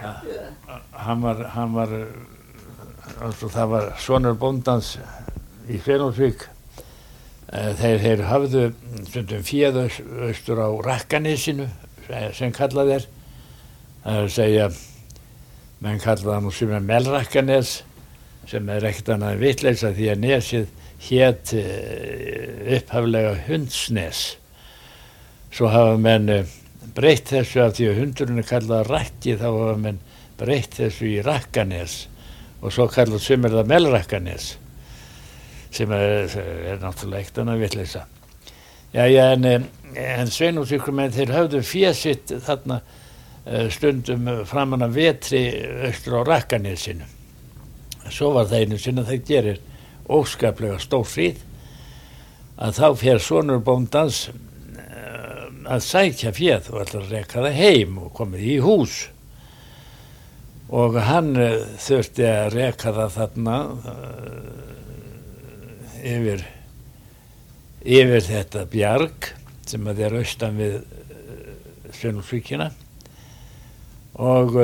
hann var altså, það var sonur bóndans í Sveinólfsvík. Þeir hafðu stundum féð austur á Rakkanesinu sem kallað það að segja menn kallaði það nú sem Melrakkanes sem ekkert annað en vitleysa því að nesið hét upphaflega Hundsnes. Svo hafa menn breytt þessu af því að hundurinn kallað Rakki, þá hafa menn breytt þessu í Rakkanes og svo kallað sumir það Melrakkanes sem náttúrulega ekkert annað vitleysa. Jæja, en Sveinólfsvíkurmenn þeir höfðu féð sitt þarna stundum framan af vetri austur á Rakkanesinu. Svo var það einu sinni að það gerir óskaplega stórhríð að þá fer sonur bóndans að sækja féð og ætlar að reka það heim og komið í hús. Og hann þurfti að reka það þarna yfir þetta bjarg sem að er austan við Sveinólfsvíkina og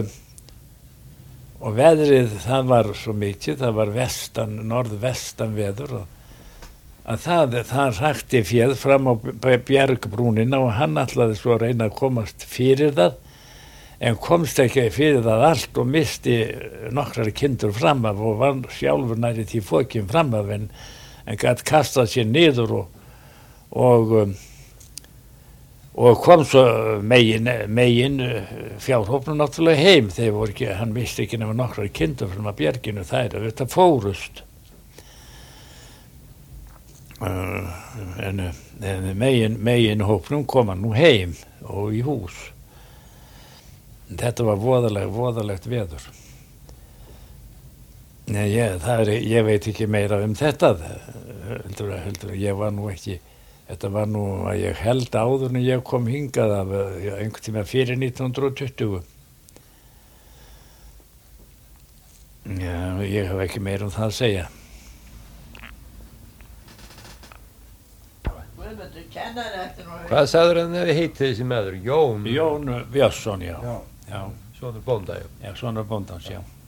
veðrið það var svo mikið, það var norðvestan veður að það hrakti féð fram á bjargbrúnina og hann ætlaði svo að reyna að komast fyrir það en komst ekki fyrir það allt og misti nokkrar kindur fram af og var sjálfur nærri því fókin fram af en gat kastað sér niður og kom svo megin fjárhópnum náttúrulega heim þeir voru ekki, hann misti ekki nema nokkrar kindur fram af bjarginu þær að þetta fórust en megin hópnum kom hann nú heim og í hús. Þetta var voðalegt veður. Nei, ég veit ekki meira þetta. Heldur, ég var nú ekki, þetta var nú að ég held áður en ég kom hingað af einhvern tíma fyrir 1920. Já, ég hef ekki meira það að segja. Hvað sagður hann að heiti þessi maður? Jón Björnsson, já. Sonur bónda, Já, sonur bóndans, já.